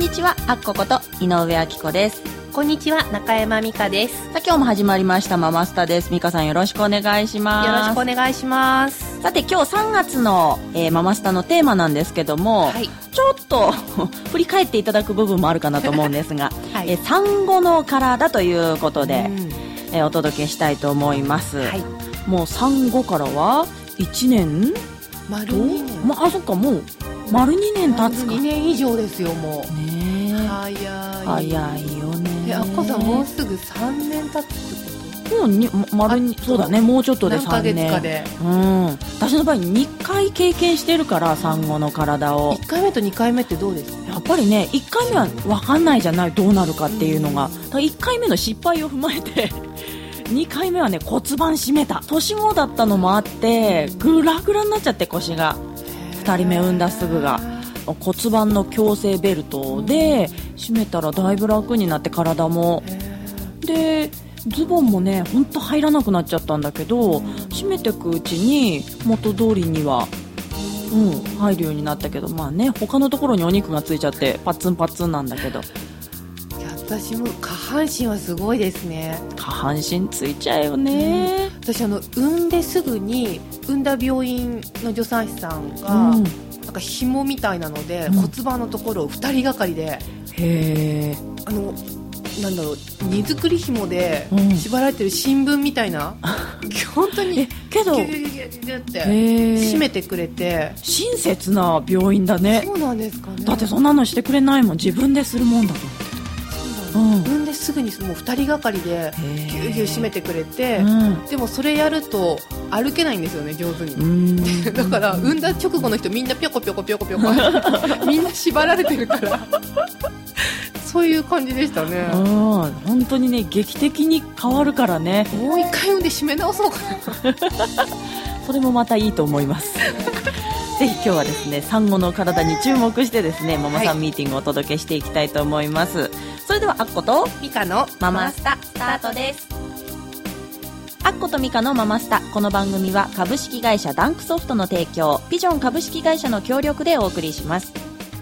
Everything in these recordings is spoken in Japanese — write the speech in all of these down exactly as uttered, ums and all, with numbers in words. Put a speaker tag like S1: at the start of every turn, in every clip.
S1: にちは、あっここと井上あきこです。
S2: こんにちは、中山美香です。
S1: さあ今日も始まりましたママスタです。美香さんよろしくお願いします。
S2: よろしくお願いします。
S1: さて今日さんがつの、えー、ママスタのテーマなんですけども、はい、ちょっと振り返っていただく部分もあるかなと思うんですが、はい、えー、産後の体ということで、うんえー、お届けしたいと思います、はい、もう産後からはいちねん
S2: 丸にねん、
S1: まあ、そっかもう丸にねん経つか。
S2: にねん以上ですよもう
S1: ねえ
S2: 早い
S1: 早いよね。
S2: あっこさんもうすぐさんねん経つってこと？
S1: もうに丸にそうだね、もうちょっとでさんねん。
S2: 何ヶ月かで、
S1: うん、私の場合にかい経験してるから産後の体を。
S2: いっかいめとにかいめってどうですか？
S1: やっぱりねいっかいめは分かんないじゃない、どうなるかっていうのが、うん、いっかいめの失敗を踏まえてにかいめはね骨盤締めた。年子だったのもあってグラグラになっちゃって、腰がふたりめ産んだすぐが骨盤の矯正ベルトで締めたらだいぶ楽になって、体もでズボンもねほんと入らなくなっちゃったんだけど、締めていくうちに元通りには、うん、入るようになったけど、まあね他のところにお肉がついちゃってパッツンパッツンなんだけど。
S2: 私も下半身はすごいですね。
S1: 下半身ついちゃうよね、
S2: うん、私あの産んですぐに産んだ病院の助産師さんが、うん、なんか紐みたいなので、うん、骨盤のところをふたりがかりで、
S1: へー、
S2: あのなんだろう、荷造り紐で縛られてる新聞みたいな、うん、本当に
S1: けど
S2: ギュギュギュギュギュって締めてくれて、
S1: 親切な病院だね。
S2: そうなんですかね。
S1: だってそんなのしてくれないもん、自分でするもんだと思って。
S2: うん、産んですぐにもうふたりがかりでギュギュ締めてくれて、うん、でもそれやると歩けないんですよね、上手に。うんだから産んだ直後の人みんなピョコピョコピョコピョコみんな縛られてるからそういう感じでしたね。
S1: うん、本当にね劇的に変わるからね。
S2: もう一回産んで締め直そうかな
S1: それもまたいいと思いますぜひ今日はですね産後の体に注目してですねママさんミーティングをお届けしていきたいと思います、はい、それではあっこと
S2: ミカの
S1: ママスタスタートです。あっことミカのママスタ、この番組は株式会社ダンクソフトの提供、ピジョン株式会社の協力でお送りします。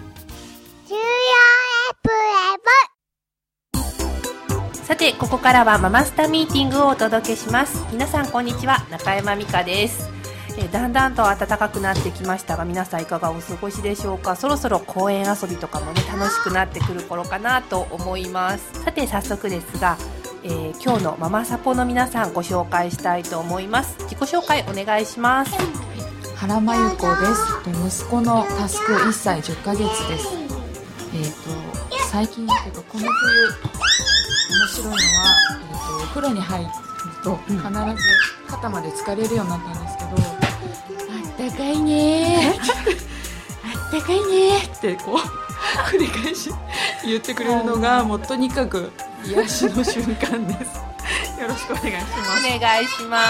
S2: さてここからはママスタミーティングをお届けします。皆さんこんにちは、中山美香です。えだんだんと暖かくなってきましたが、皆さんいかがお過ごしでしょうか。そろそろ公園遊びとかもね楽しくなってくる頃かなと思います。さて早速ですが、えー、今日のママサポの皆さんご紹介したいと思います。自己紹介お願いします。
S3: 原真由子です。息子のタスクいっさいじゅっかげつです。えー、と最近というかこの冬面白いのは、えー、とお風呂に入ると必ず肩まで疲れるようになったんですけど、あったかいねあったかいねってこう繰り返し言ってくれるのがもうとにかく癒しの瞬間です。よろしくお願いします。
S2: お願いします。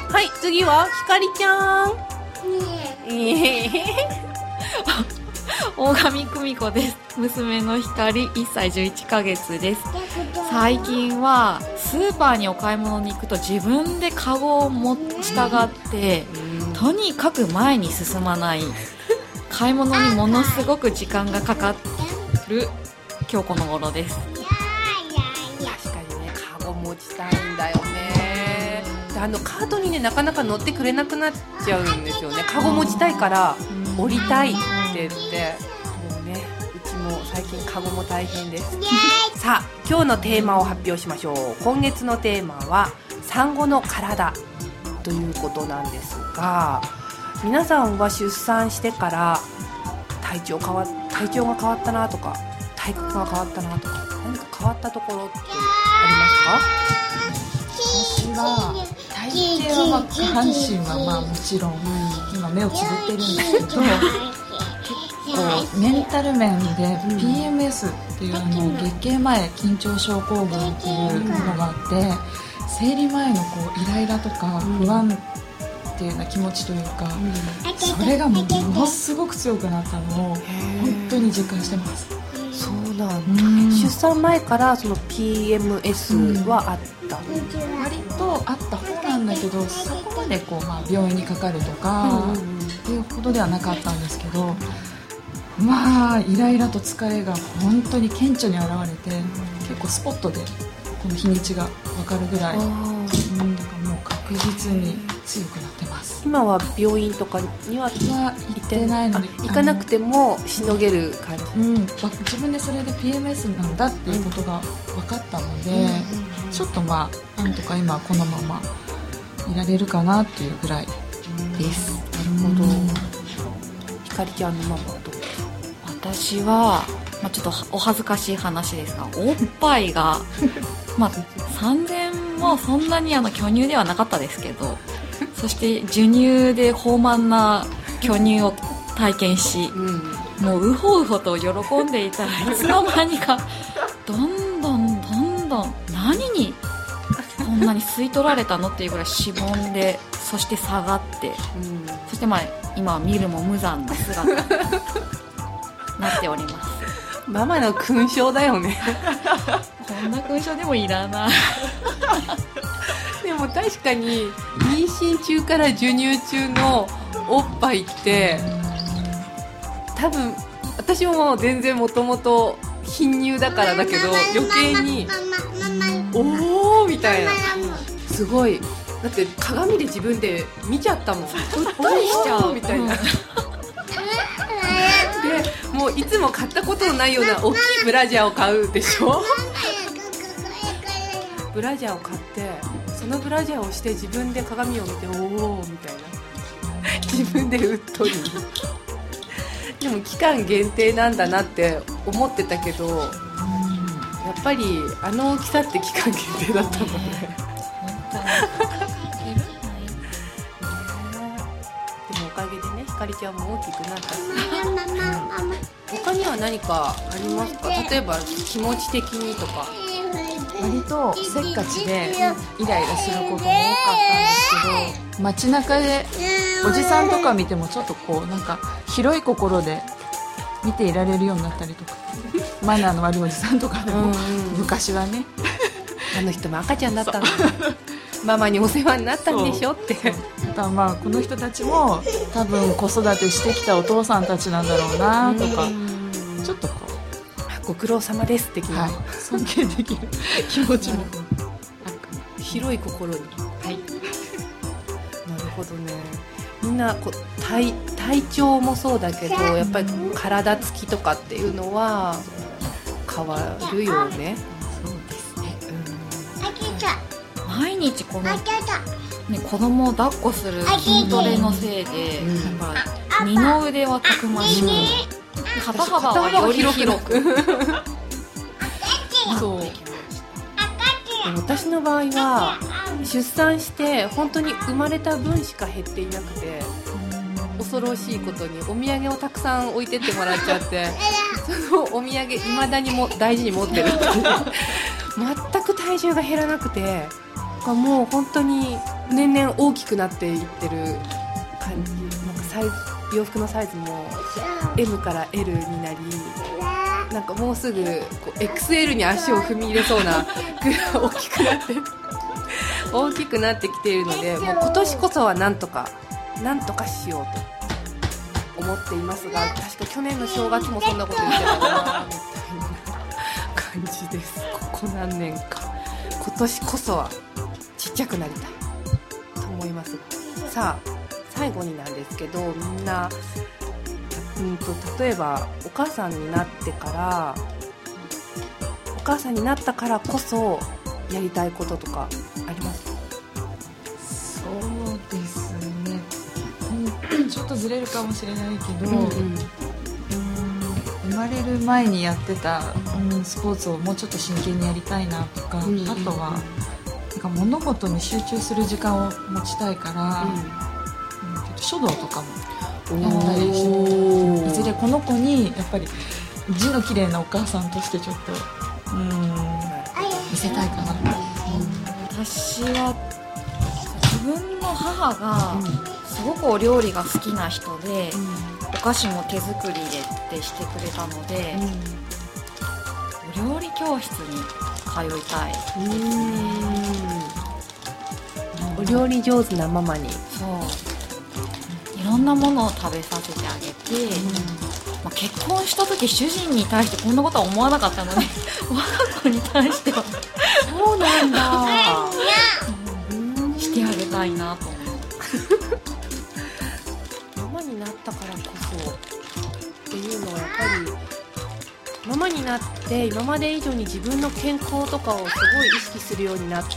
S2: はい、次はひかりちゃん。ねえ
S4: 大神久美子です。娘のひかりいっさいじゅういっかげつです。最近はスーパーにお買い物に行くと自分でカゴを持ちたがってとにかく前に進まない、買い物にものすごく時間がかかる今日この頃です。
S2: 確かにね、カゴ持ちたいんだよね。あのカートにねなかなか乗ってくれなくなっちゃうんですよね。カゴ持ちたいから降りたいって言って、もうねうちも最近カゴも大変ですさあ今日のテーマを発表しましょう。今月のテーマは産後の体ということなんですが、皆さんは出産してから体調変わ体調が変わったなとか体格が変わったなとか何か変わったところってありますか？
S3: 私は体型は、まあ、下半身はまあもちろん、うん、今目をつぶってるんですけど結構メンタル面で ピーエムエス っていうの月経前緊張症候群っていうのがあって、生理前のこうイライラとか不安っていうような気持ちというか、それがものすごく強くなったのを本当に実感してます。
S2: そうなんだ。出産前からその ピーエムエス はあった、うん、
S3: 割とあった方なんだけど、そこまでこう、まあ、病院にかかるとかっていうほどではなかったんですけど、 まあイライラと疲れが本当に顕著に現れて、結構スポットでこの日にちが分かるぐらい、うん、だからもう確実に強くなってます。
S2: 今は病院とかには
S3: は行ってないので、
S2: 行かなくてもしのげる感じ、
S3: うん、自分でそれで ピーエムエス なんだっていうことが分かったので、うん、ちょっとまあなんとか今このままいられるかなっていうぐらいです。
S2: なるほど。ひかりちゃんのママはどう？
S4: 私は、まあ、ちょっとお恥ずかしい話ですが、おっぱいがまあさんぜんもそんなにあの巨乳ではなかったですけど、そして授乳で豊満な巨乳を体験し、うん、もうウホウホと喜んでいたらいつの間にかどんどんどんどん何にこんなに吸い取られたのっていうぐらいしぼんで、そして下がって、うん、そしてまあ今は見るも無残な姿になっております。
S2: ママの勲章だよね。
S4: こんな勲章でもいらない。
S2: でも確かに妊娠中から授乳中のおっぱいって多分私ももう全然もともと貧乳だからだけど余計におーみたいな、すごいだって鏡で自分で見ちゃったもん。うっとりしちゃうみたいな。でもういつも買ったことのないような大きいブラジャーを買うでしょ。ブラジャーを買ってそのブラジャーをして自分で鏡を見ておーみたいな、自分でうっとり。でも期間限定なんだなって思ってたけど、やっぱりあの大きさって期間限定だったもんね。でもおかげでね、ひかりちゃんも大きくなったし、他には何かありますか？例えば気持ち的にとか。
S3: 割とせっかちでイライラすることも多かったんですけど、街中でおじさんとか見てもちょっとこうなんか広い心で見ていられるようになったりとか、マナーの悪いおじさんとかでも、うんうん、昔はね、
S2: あの人も赤ちゃんだったのママにお世話になったんでしょって。
S3: だまあこの人たちも多分子育てしてきたお父さんたちなんだろうなとか、ちょっとこう
S2: ご苦労様です的な、
S3: はい、尊敬できる気持ちも
S2: 広い心に、はい、なるほどね。みんなこう 体, 体調もそうだけどやっぱり体つきとかっていうのは変わるよね。
S3: そうですね、
S4: うん、毎日この、ね、子供を抱っこする筋トレのせいで、うん、やっぱ二の腕はたくましく、うん肩幅はより広く
S2: そう。私の場合は出産して本当に生まれた分しか減っていなくて、恐ろしいことにお土産をたくさん置いてってもらっちゃって、そのお土産未だにも大事に持ってる。全く体重が減らなくて、もう本当に年々大きくなっていってる感じ。なんかサイズ洋服のサイズも エム から エル になり、なんかもうすぐこう エックスエル に足を踏み入れそうなぐらい大きくなって大きくなってきているので、もう今年こそはなんとかなんとかしようと思っていますが、確か去年の正月もそんなこと言ってたなみたいな感じです。ここ何年か今年こそはちっちゃくなりたいと思います。さあ最後になんですけど、みんな、うんと、例えばお母さんになってからお母さんになったからこそやりたいこととかありますか？
S3: そうですね、うん、ちょっとずれるかもしれないけど、うんうん、生まれる前にやってた、うん、スポーツをもうちょっと真剣にやりたいなとか、うんうん、あとはなんか物事に集中する時間を持ちたいから、うん書道とかもやったりして、いずれこの子にやっぱり字の綺麗なお母さんとしてちょっとうん見せたいかな、うん、
S4: 私は自分の母がすごくお料理が好きな人で、うん、お菓子も手作りでってしてくれたので、うん、お料理教室に通いたい、
S2: うん、お料理上手なママに
S4: そういろんなものを食べさせてあげて、 まあ、結婚した時主人に対してこんなことは思わなかったのに我が子に対しては
S2: そうなんだ
S4: してあげたいなと思う
S2: ママになったからこそっていうのはやっぱりママになって今まで以上に自分の健康とかをすごい意識するようになって、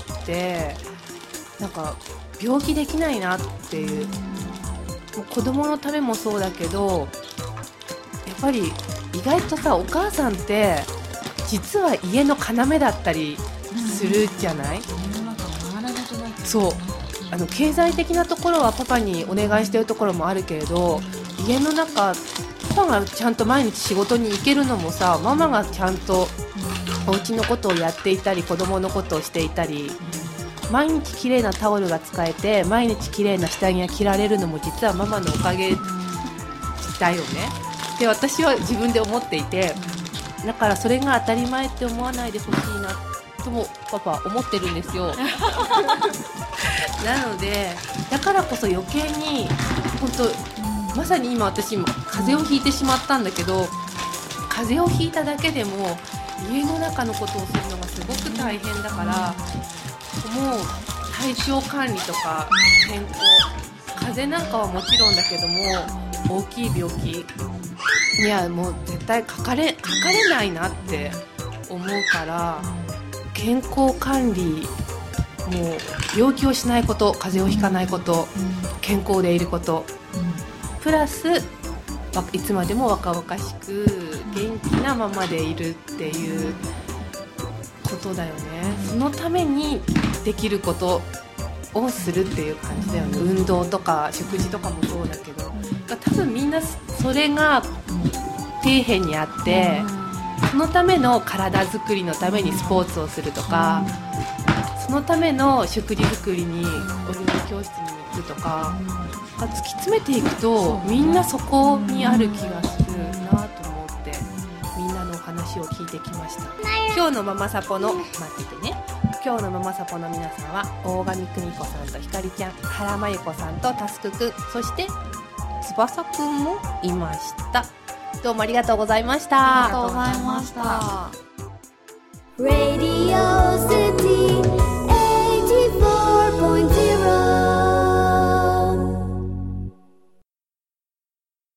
S2: なんか病気できないなっていう、もう子供のためもそうだけど、やっぱり意外とさ、お母さんって実は家の要だったりするじゃない？そう、あの経済的なところはパパにお願いしてるところもあるけれど、家の中パパがちゃんと毎日仕事に行けるのもさ、ママがちゃんとお家のことをやっていたり子供のことをしていたり、毎日綺麗なタオルが使えて毎日綺麗な下着が着られるのも実はママのおかげだよねって私は自分で思っていて、だからそれが当たり前って思わないでほしいなともパパは思ってるんですよなのでだからこそ余計に本当まさに今私今風邪をひいてしまったんだけど、風邪をひいただけでも家の中のことをするのがすごく大変だから、もう体調管理とか健康、風邪なんかはもちろんだけども大きい病気にはもう絶対かかれ、かかれないなって思うから、健康管理、もう病気をしないこと、風邪をひかないこと、健康でいること、プラスいつまでも若々しく元気なままでいるっていうことだよね。そのためにできることをするっていう感じだよね。運動とか食事とかもそうだけど、多分みんなそれが底辺にあって、そのための体作りのためにスポーツをするとか、そのための食事作りにお料理教室に行くとか、突き詰めていくとみんなそこにある気がするなと思って、みんなのお話を聞いてきました。今日のママサポの待っててね今日のママサポの皆さんは大神久美子さんとひかりちゃん、原真由子さんとタスクくん、そして翼くんもいました。どうもありがとうございました。
S4: ありがとうございました。
S5: Radio City